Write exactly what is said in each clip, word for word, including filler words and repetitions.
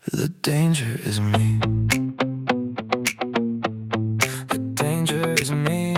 The danger is me. The danger is me.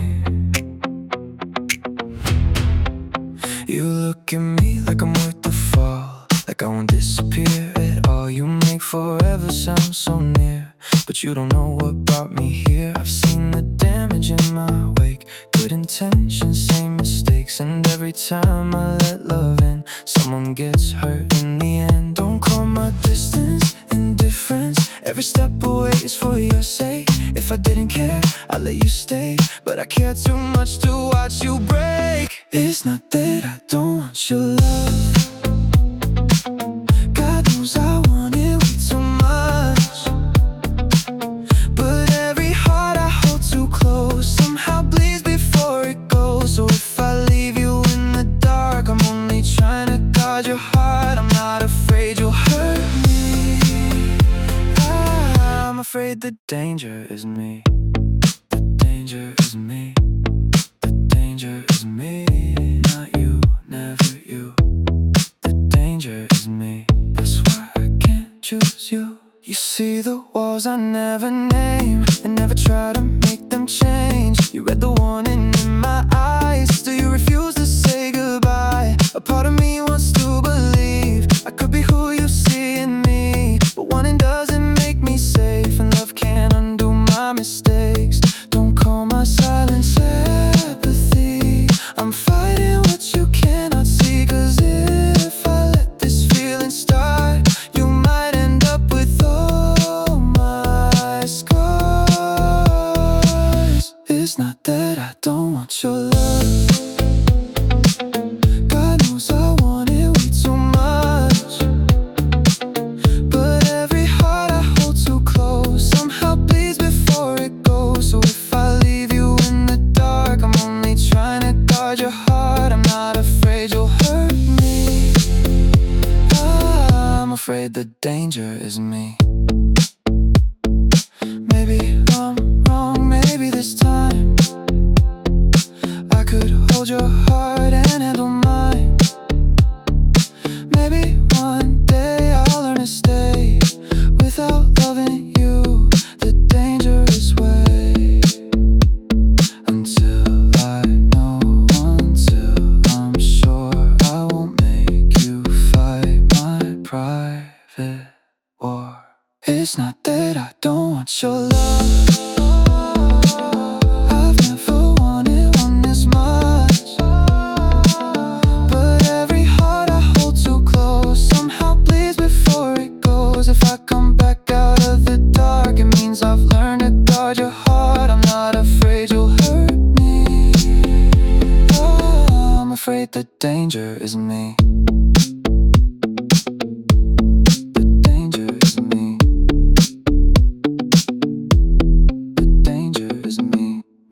You look at me like I'm worth the fall, like I won't disappear at all. You make forever sound so near, but you don't know what brought me here. I've seen the damage in my wake, good intentions, same mistakes. And every time I let love in, someone gets hurt in the end. Don't call my distance indifference, every step away is for your sake. If I didn't care, I'd let you stay, but I care too much to watch you break. It's not that I don't want your love, God knows I want it way too much. But every heart I hold too close somehow bleeds before it goes. So if I leave you in the dark, I'm only trying to guard your heart. I'm not afraid you'll hurt me, I'm afraid the danger is me. The danger is me. The danger is me. Not you, never you. The danger is me. That's why I can't choose you. You see the walls I never name, and never try to make them change. You read the warning in my eyes, still you refuse to say goodbye. A part of me wants to believe I could be who you see in me, but wanting doesn't make me safe, and love can't undo my mistakes. Don't call my silence apathy, I'm fighting what you cannot see. Cause if I let this feeling start, you might end up with all my scars. It's not that I don't want your love, God knows I want it way too much. But every heart I hold too close somehow bleeds before it goes. So if I leave you in the dark, I'm only trying to guard your heart. I'm not afraid you'll hurt me, I'm afraid the danger is me. Maybe I'm wrong, maybe this time I could hold your heart and handle mine. Maybe one day I'll learn to stay without loving you the dangerous way. Until I know, until I'm sure I won't make you fight my private war. It's not that I don't want your love, I've never wanted one this much. But every heart I hold too close somehow bleeds before it goes. If I come back out of the dark, it means I've learned to guard your heart. I'm not afraid you'll hurt me, oh, I'm afraid the danger is me.